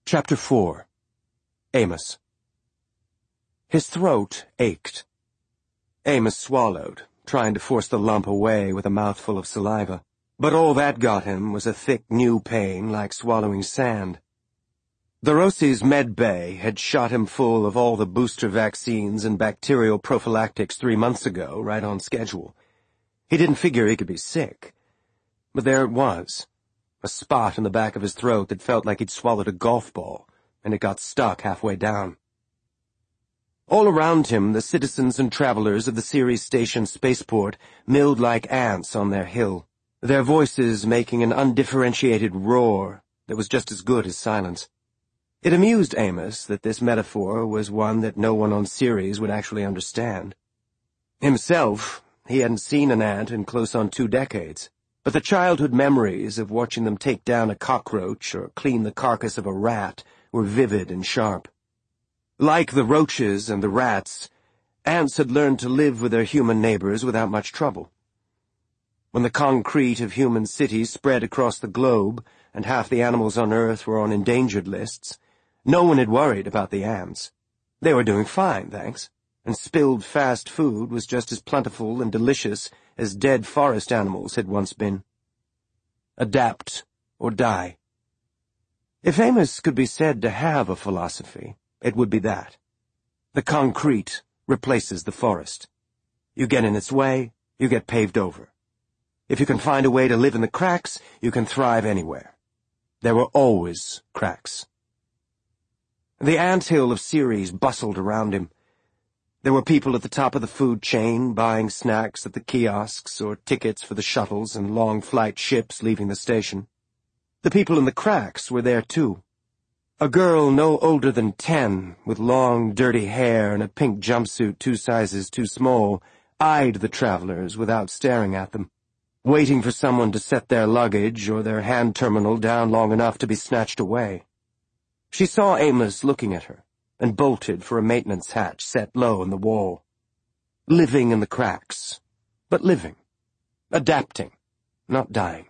Chapter 4. Amos. His throat ached. Amos swallowed, trying to force the lump away with a mouthful of saliva, but all that got him was a thick new pain like swallowing sand. The Rossi's med bay had shot him full of all the booster vaccines and bacterial prophylactics 3 months ago, right on schedule. He didn't figure he could be sick. But there it was. A spot in the back of his throat that felt like he'd swallowed a golf ball, and it got stuck halfway down. All around him, the citizens and travelers of the Ceres Station spaceport milled like ants on their hill, their voices making an undifferentiated roar that was just as good as silence. It amused Amos that this metaphor was one that no one on Ceres would actually understand. Himself, he hadn't seen an ant in close on 2 decades. But the childhood memories of watching them take down a cockroach or clean the carcass of a rat were vivid and sharp. Like the roaches and the rats, ants had learned to live with their human neighbors without much trouble. When the concrete of human cities spread across the globe and half the animals on Earth were on endangered lists, no one had worried about the ants. They were doing fine, thanks, and spilled fast food was just as plentiful and delicious as dead forest animals had once been. Adapt or die. If Amos could be said to have a philosophy, it would be that. The concrete replaces the forest. You get in its way, you get paved over. If you can find a way to live in the cracks, you can thrive anywhere. There were always cracks. The anthill of Ceres bustled around him. There were people at the top of the food chain buying snacks at the kiosks or tickets for the shuttles and long-flight ships leaving the station. The people in the cracks were there, too. A girl no older than 10, with long, dirty hair and a pink jumpsuit 2 sizes too small, eyed the travelers without staring at them, waiting for someone to set their luggage or their hand terminal down long enough to be snatched away. She saw Amos looking at her, and bolted for a maintenance hatch set low in the wall. Living in the cracks, but living. Adapting, not dying.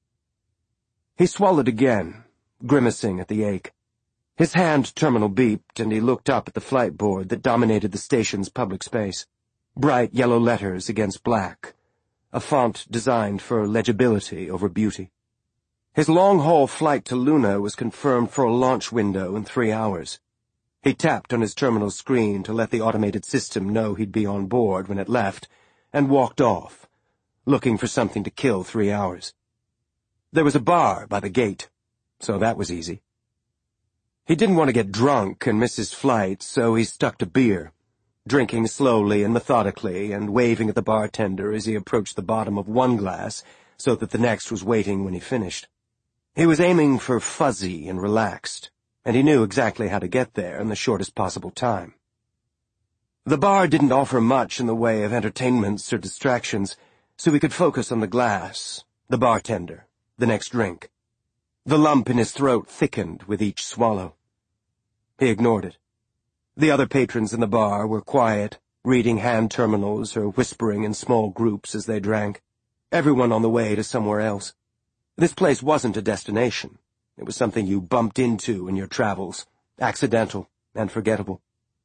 He swallowed again, grimacing at the ache. His hand terminal beeped, and he looked up at the flight board that dominated the station's public space. Bright yellow letters against black, a font designed for legibility over beauty. His long-haul flight to Luna was confirmed for a launch window in 3 hours. He tapped on his terminal screen to let the automated system know he'd be on board when it left, and walked off, looking for something to kill 3 hours. There was a bar by the gate, so that was easy. He didn't want to get drunk and miss his flight, so he stuck to beer, drinking slowly and methodically and waving at the bartender as he approached the bottom of one glass so that the next was waiting when he finished. He was aiming for fuzzy and relaxed, and he knew exactly how to get there in the shortest possible time. The bar didn't offer much in the way of entertainments or distractions, so he could focus on the glass, the bartender, the next drink. The lump in his throat thickened with each swallow. He ignored it. The other patrons in the bar were quiet, reading hand terminals or whispering in small groups as they drank, everyone on the way to somewhere else. This place wasn't a destination. It was something you bumped into in your travels, accidental and forgettable.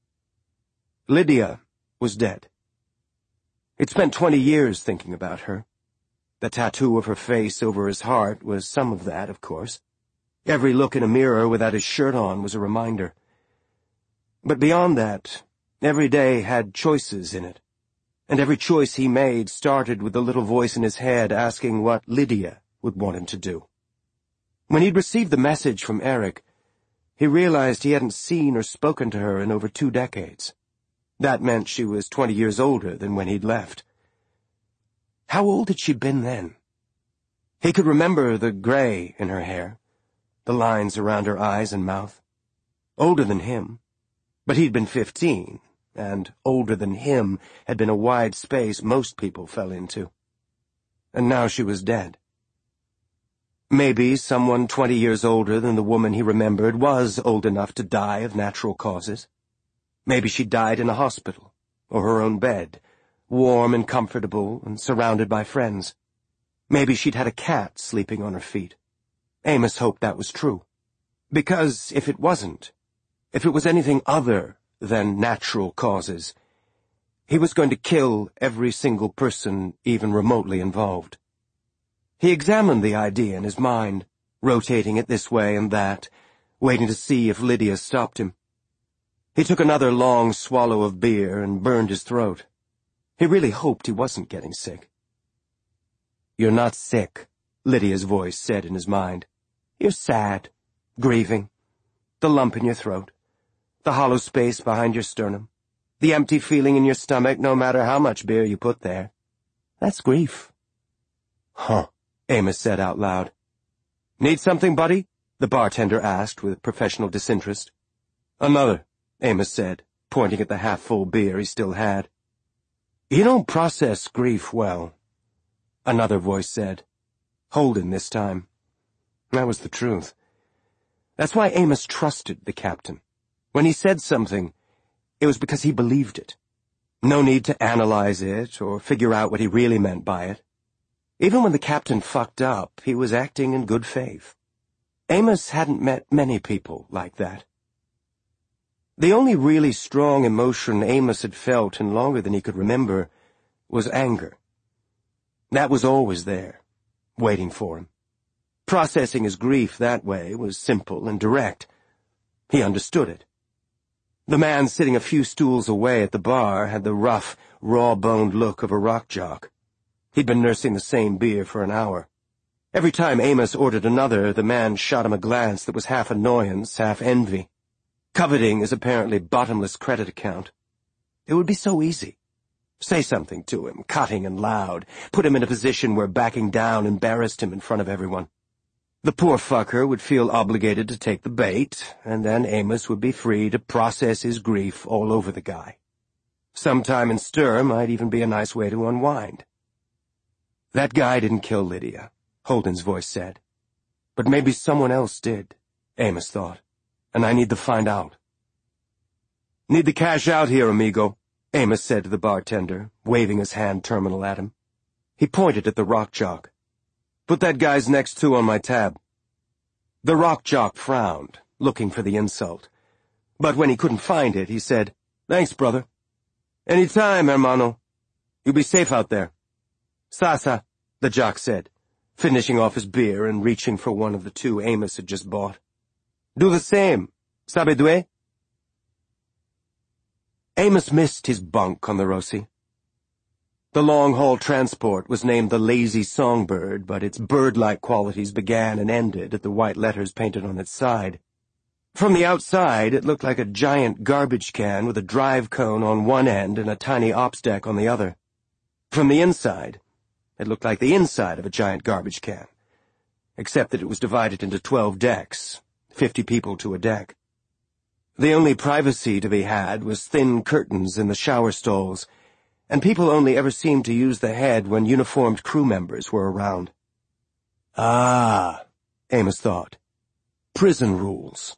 Lydia was dead. He'd spent 20 years thinking about her. The tattoo of her face over his heart was some of that, of course. Every look in a mirror without his shirt on was a reminder. But beyond that, every day had choices in it, and every choice he made started with the little voice in his head asking what Lydia would want him to do. When he'd received the message from Eric, he realized he hadn't seen or spoken to her in over 2 decades. That meant she was 20 years older than when he'd left. How old had she been then? He could remember the gray in her hair, the lines around her eyes and mouth. Older than him, but he'd been 15, and older than him had been a wide space most people fell into. And now she was dead. Maybe someone 20 years older than the woman he remembered was old enough to die of natural causes. Maybe she died in a hospital, or her own bed, warm and comfortable and surrounded by friends. Maybe she'd had a cat sleeping on her feet. Amos hoped that was true. Because if it wasn't, if it was anything other than natural causes, he was going to kill every single person even remotely involved. He examined the idea in his mind, rotating it this way and that, waiting to see if Lydia stopped him. He took another long swallow of beer and burned his throat. He really hoped he wasn't getting sick. "You're not sick," Lydia's voice said in his mind. "You're sad, grieving, the lump in your throat, the hollow space behind your sternum, the empty feeling in your stomach no matter how much beer you put there. That's grief." "Huh," Amos said out loud. "Need something, buddy?" the bartender asked with professional disinterest. "Another," Amos said, pointing at the half-full beer he still had. "You don't process grief well," another voice said. Holden this time. That was the truth. That's why Amos trusted the captain. When he said something, it was because he believed it. No need to analyze it or figure out what he really meant by it. Even when the captain fucked up, he was acting in good faith. Amos hadn't met many people like that. The only really strong emotion Amos had felt in longer than he could remember was anger. That was always there, waiting for him. Processing his grief that way was simple and direct. He understood it. The man sitting a few stools away at the bar had the rough, raw-boned look of a rock jock. He'd been nursing the same beer for an hour. Every time Amos ordered another, the man shot him a glance that was half annoyance, half envy. Coveting his apparently bottomless credit account. It would be so easy. Say something to him, cutting and loud, put him in a position where backing down embarrassed him in front of everyone. The poor fucker would feel obligated to take the bait, and then Amos would be free to process his grief all over the guy. Sometime in stir might even be a nice way to unwind. That guy didn't kill Lydia, Holden's voice said. But maybe someone else did, Amos thought, and I need to find out. "Need the cash out here, amigo," Amos said to the bartender, waving his hand terminal at him. He pointed at the rock jock. "Put that guy's next two on my tab." The rock jock frowned, looking for the insult. But when he couldn't find it, he said, "Thanks, brother." "Any time, hermano. You be safe out there." "Sasa," the jock said, finishing off his beer and reaching for one of the two Amos had just bought. "Do the same. Sabe due?" Amos missed his bunk on the Rossi. The long-haul transport was named the Lazy Songbird, but its bird-like qualities began and ended at the white letters painted on its side. From the outside, it looked like a giant garbage can with a drive cone on one end and a tiny ops deck on the other. From the inside, it looked like the inside of a giant garbage can, except that it was divided into 12 decks, 50 people to a deck. The only privacy to be had was thin curtains in the shower stalls, and people only ever seemed to use the head when uniformed crew members were around. Ah, Amos thought. Prison rules.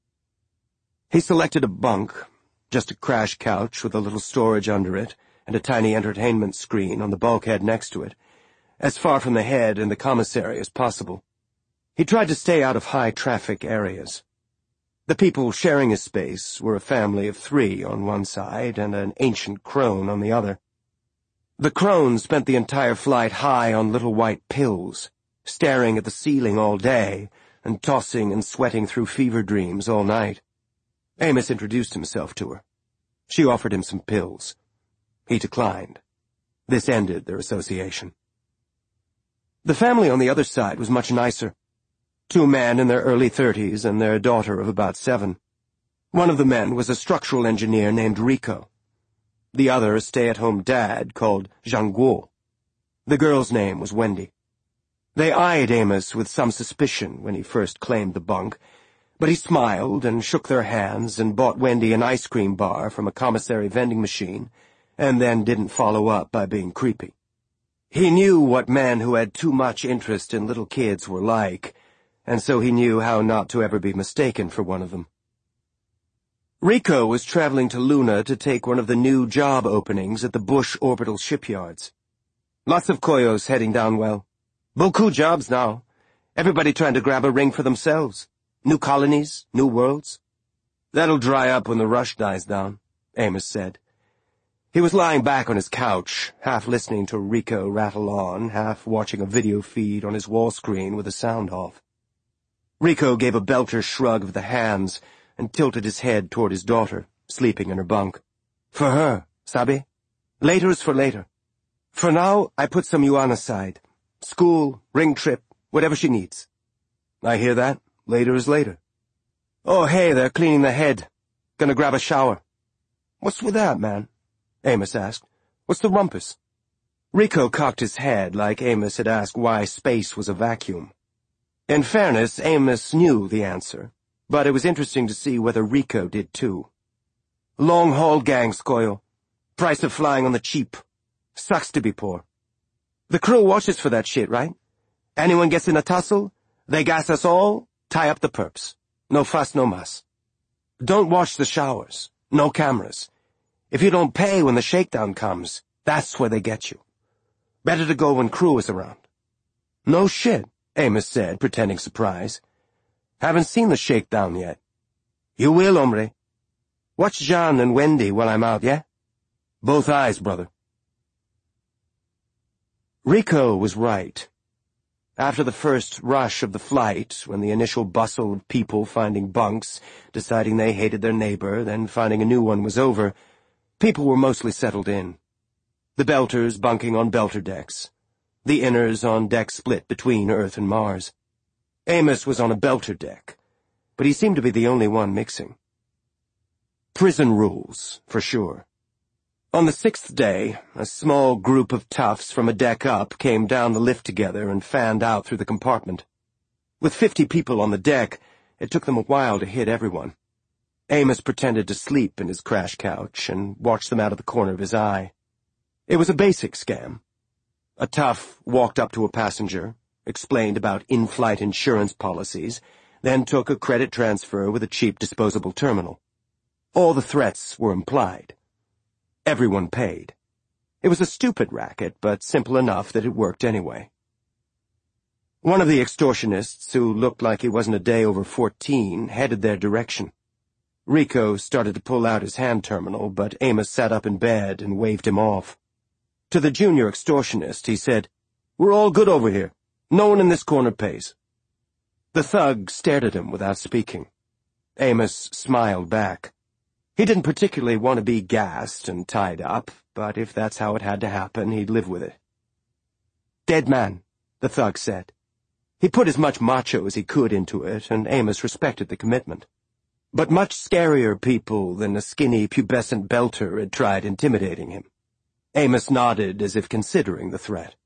He selected a bunk, just a crash couch with a little storage under it and a tiny entertainment screen on the bulkhead next to it, as far from the head and the commissary as possible. He tried to stay out of high-traffic areas. The people sharing his space were a family of 3 on one side and an ancient crone on the other. The crone spent the entire flight high on little white pills, staring at the ceiling all day and tossing and sweating through fever dreams all night. Amos introduced himself to her. She offered him some pills. He declined. This ended their association. The family on the other side was much nicer. 2 men in their early 30s and their daughter of about 7. One of the men was a structural engineer named Rico. The other a stay-at-home dad called Zhang Guo. The girl's name was Wendy. They eyed Amos with some suspicion when he first claimed the bunk, but he smiled and shook their hands and bought Wendy an ice cream bar from a commissary vending machine, and then didn't follow up by being creepy. He knew what men who had too much interest in little kids were like, and so he knew how not to ever be mistaken for one of them. Rico was traveling to Luna to take one of the new job openings at the Bush orbital shipyards. Lots of koyos heading down well. Beaucoup jobs now. Everybody trying to grab a ring for themselves. New colonies, new worlds? That'll dry up when the rush dies down, Amos said. He was lying back on his couch, half listening to Rico rattle on, half watching a video feed on his wall screen with the sound off. Rico gave a belter shrug of the hands and tilted his head toward his daughter, sleeping in her bunk. For her, sabe? Later is for later. For now, I put some yuan aside. School, ring trip, whatever she needs. I hear that. Later is later. Oh, hey, they're cleaning the head. Gonna grab a shower. What's with that, man? Amos asked. What's the rumpus? Rico cocked his head like Amos had asked why space was a vacuum. In fairness, Amos knew the answer, but it was interesting to see whether Rico did too. Long-haul gangs, Coyo. Price of flying on the cheap. Sucks to be poor. The crew watches for that shit, right? Anyone gets in a tussle, they gas us all, tie up the perps. No fuss, no muss. Don't watch the showers. No cameras. If you don't pay when the shakedown comes, that's where they get you. Better to go when crew is around. No shit, Amos said, pretending surprise. Haven't seen the shakedown yet. You will, hombre. Watch Jean and Wendy while I'm out, yeah? Both eyes, brother. Rico was right. After the first rush of the flight, when the initial bustle of people finding bunks, deciding they hated their neighbor, then finding a new one was over, people were mostly settled in. The Belters bunking on Belter decks. The Inners on decks split between Earth and Mars. Amos was on a Belter deck, but he seemed to be the only one mixing. Prison rules, for sure. On the 6th day, a small group of toughs from a deck up came down the lift together and fanned out through the compartment. With 50 people on the deck, it took them a while to hit everyone. Amos pretended to sleep in his crash couch and watched them out of the corner of his eye. It was a basic scam. A tough walked up to a passenger, explained about in-flight insurance policies, then took a credit transfer with a cheap disposable terminal. All the threats were implied. Everyone paid. It was a stupid racket, but simple enough that it worked anyway. One of the extortionists, who looked like he wasn't a day over 14, headed their direction. Rico started to pull out his hand terminal, but Amos sat up in bed and waved him off. To the junior extortionist, he said, "We're all good over here. No one in this corner pays." The thug stared at him without speaking. Amos smiled back. He didn't particularly want to be gassed and tied up, but if that's how it had to happen, he'd live with it. "Dead man," the thug said. He put as much macho as he could into it, and Amos respected the commitment. But much scarier people than a skinny, pubescent Belter had tried intimidating him. Amos nodded as if considering the threat.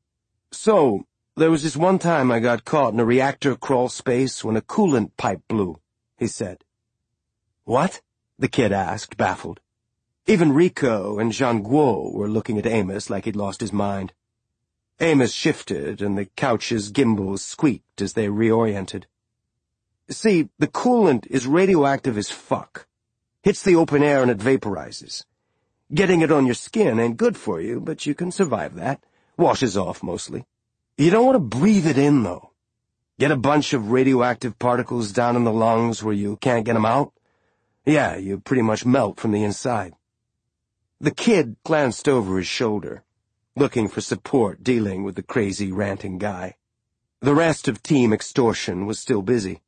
"So, there was this one time I got caught in a reactor crawl space when a coolant pipe blew," he said. "What?" the kid asked, baffled. Even Rico and Jean Guo were looking at Amos like he'd lost his mind. Amos shifted, and the couch's gimbals squeaked as they reoriented. "See, the coolant is radioactive as fuck. Hits the open air and it vaporizes. Getting it on your skin ain't good for you, but you can survive that. Washes off, mostly. You don't want to breathe it in, though. Get a bunch of radioactive particles down in the lungs where you can't get them out? Yeah, you pretty much melt from the inside." The kid glanced over his shoulder, looking for support dealing with the crazy, ranting guy. The rest of Team Extortion was still busy.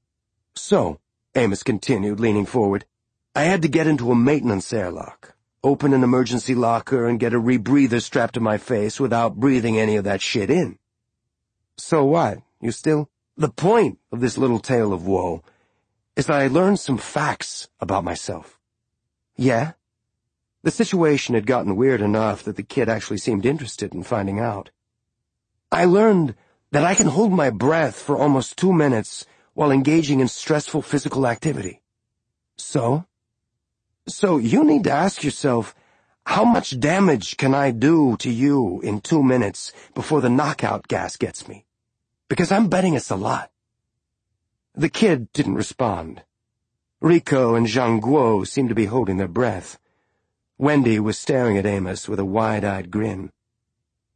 "So," Amos continued, leaning forward, "I had to get into a maintenance airlock, open an emergency locker, and get a rebreather strapped to my face without breathing any of that shit in. So what? You still—" "The point of this little tale of woe is that I learned some facts about myself." "Yeah?" The situation had gotten weird enough that the kid actually seemed interested in finding out. "I learned that I can hold my breath for almost 2 minutes while engaging in stressful physical activity." "So?" "So you need to ask yourself, how much damage can I do to you in 2 minutes before the knockout gas gets me? Because I'm betting it's a lot." The kid didn't respond. Rico and Jean Guo seemed to be holding their breath. Wendy was staring at Amos with a wide-eyed grin.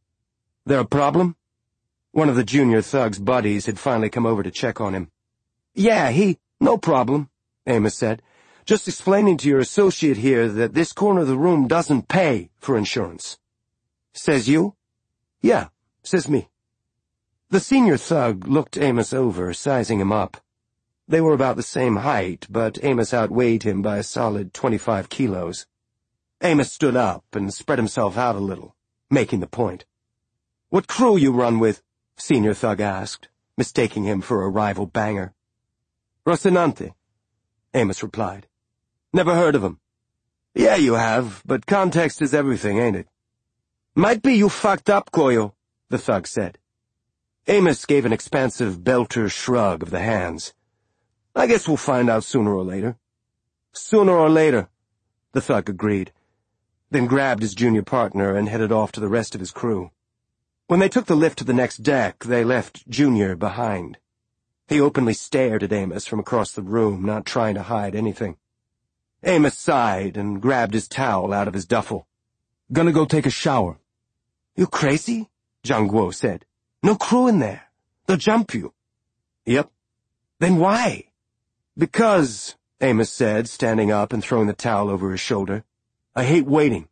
"There a problem?" One of the junior thug's buddies had finally come over to check on him. Yeah, no problem, Amos said. Just explaining to your associate here that this corner of the room doesn't pay for insurance. Says you? Yeah, says me. The senior thug looked Amos over, sizing him up. They were about the same height, but Amos outweighed him by a solid 25 kilos. Amos stood up and spread himself out a little, making the point. What crew you run with? Senior thug asked, mistaking him for a rival banger. Rocinante, Amos replied. Never heard of him. Yeah, you have, but context is everything, ain't it? Might be you fucked up, Koyo, the thug said. Amos gave an expansive belter shrug of the hands. I guess we'll find out sooner or later. Sooner or later, the thug agreed, then grabbed his junior partner and headed off to the rest of his crew. When they took the lift to the next deck, they left Junior behind. He openly stared at Amos from across the room, not trying to hide anything. Amos sighed and grabbed his towel out of his duffel. Gonna go take a shower. You crazy? Zhang Guo said. No crew in there. They'll jump you. Yep. Then why? Because, Amos said, standing up and throwing the towel over his shoulder. I hate waiting.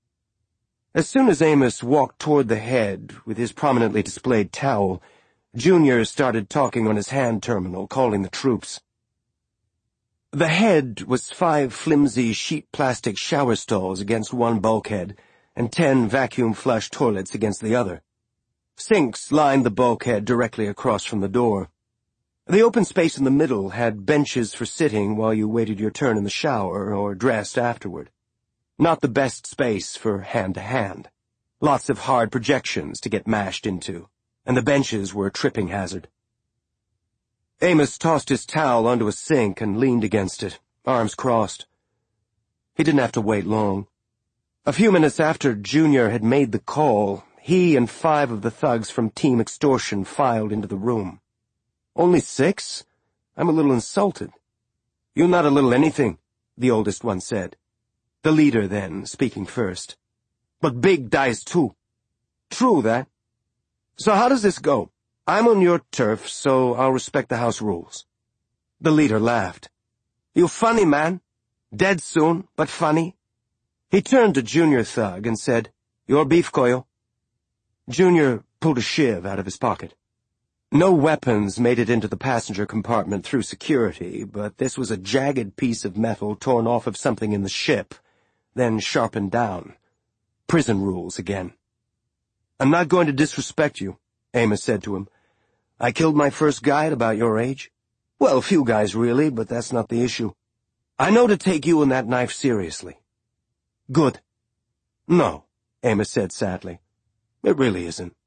As soon as Amos walked toward the head with his prominently displayed towel, Junior started talking on his hand terminal, calling the troops. The head was 5 flimsy sheet plastic shower stalls against one bulkhead and 10 vacuum-flush toilets against the other. Sinks lined the bulkhead directly across from the door. The open space in the middle had benches for sitting while you waited your turn in the shower or dressed afterward. Not the best space for hand-to-hand. Lots of hard projections to get mashed into, and the benches were a tripping hazard. Amos tossed his towel onto a sink and leaned against it, arms crossed. He didn't have to wait long. A few minutes after Junior had made the call, he and 5 of the thugs from Team Extortion filed into the room. Only 6? I'm a little insulted. You're not a little anything, the oldest one said. The leader, then, speaking first. But big dies too. True that. So how does this go? I'm on your turf, so I'll respect the house rules. The leader laughed. You funny, man. Dead soon, but funny. He turned to Junior Thug and said, Your beef, Koyo. Junior pulled a shiv out of his pocket. No weapons made it into the passenger compartment through security, but this was a jagged piece of metal torn off of something in the ship, then sharpened down. Prison rules again. I'm not going to disrespect you, Amos said to him. I killed my first guy at about your age. Well, a few guys really, but that's not the issue. I know to take you and that knife seriously. Good. No, Amos said sadly. It really isn't.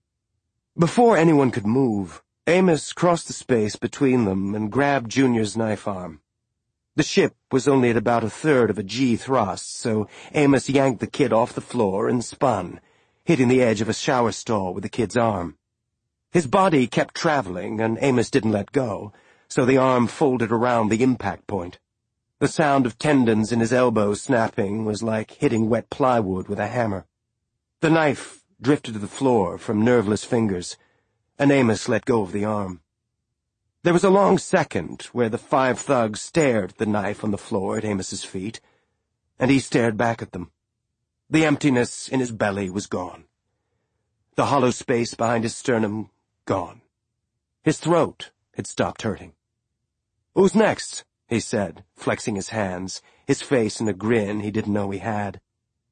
Before anyone could move, Amos crossed the space between them and grabbed Junior's knife arm. The ship was only at about 1/3 of a G thrust, so Amos yanked the kid off the floor and spun, hitting the edge of a shower stall with the kid's arm. His body kept traveling, and Amos didn't let go, so the arm folded around the impact point. The sound of tendons in his elbow snapping was like hitting wet plywood with a hammer. The knife drifted to the floor from nerveless fingers, and Amos let go of the arm. There was a long second where the 5 thugs stared at the knife on the floor at Amos's feet, and he stared back at them. The emptiness in his belly was gone. The hollow space behind his sternum, gone. His throat had stopped hurting. Who's next? He said, flexing his hands, his face in a grin he didn't know he had.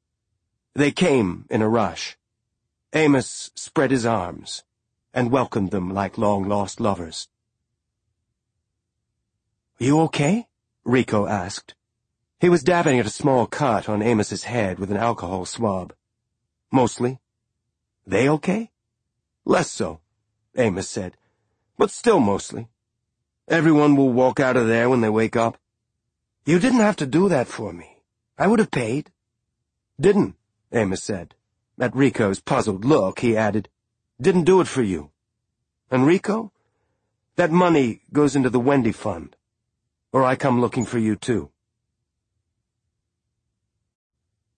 They came in a rush. Amos spread his arms and welcomed them like long-lost lovers. You okay? Rico asked. He was dabbing at a small cut on Amos's head with an alcohol swab. Mostly. They okay? Less so, Amos said, but still mostly. Everyone will walk out of there when they wake up. You didn't have to do that for me. I would have paid. Didn't, Amos said. At Rico's puzzled look, he added, Didn't do it for you. And Rico? That money goes into the Wendy Fund. Or I come looking for you too.